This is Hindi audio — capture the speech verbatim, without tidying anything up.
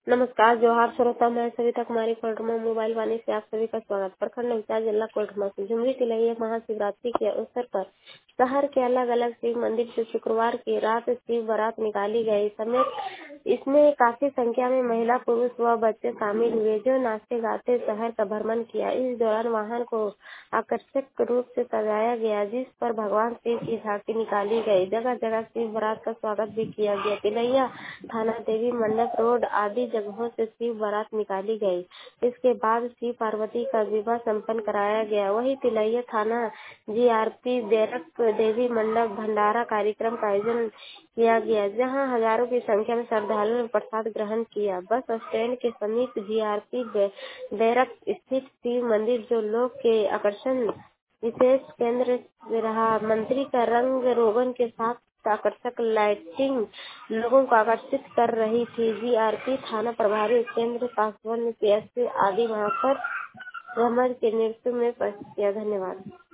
नमस्कार, जोहार श्रोता। मैं सविता कुमारी कोल्डरमा मोबाइल वाणी से आप सभी का स्वागत। प्रखंड विकास जिला कोल्डरमा से झुमरी तिलैया महाशिवरात्रि के अवसर पर शहर के अलग अलग शिव मंदिर से शुक्रवार की रात शिव बारात निकाली गई। समेत इसमें काफी संख्या में महिला, पुरुष व बच्चे शामिल हुए, जो नाचते गाते शहर का भ्रमण किया। इस दौरान वाहन को आकर्षक रूप से सजाया गया, जिस पर भगवान शिव की झांकी निकाली गई। जगह जगह शिव बारात का स्वागत भी किया गया। तिलैया थाना, देवी मंडप रोड आदि जगहों से शिव बारात निकाली गई। इसके बाद शिव पार्वती का विवाह संपन्न कराया गया। वहीं तिलैया थाना जीआरपी बैरक देवी मंडप भंडारा कार्यक्रम का आयोजन किया गया, जहां हजारों की संख्या में श्रद्धालुओं ने प्रसाद ग्रहण किया। बस स्टैंड के समीप जीआरपी बैरक स्थित शिव मंदिर जो लोग के आकर्षण विशेष केंद्र रहा। मंत्री का रंग रोगन के साथ आकर्षक लाइटिंग लोगों को आकर्षित कर रही थी। जीआरपी थाना प्रभारी उपेंद्र पासवान ने पीएसपी आदि वहां पर भ्रमण के नेतृत्व में उपस्थित किया। धन्यवाद।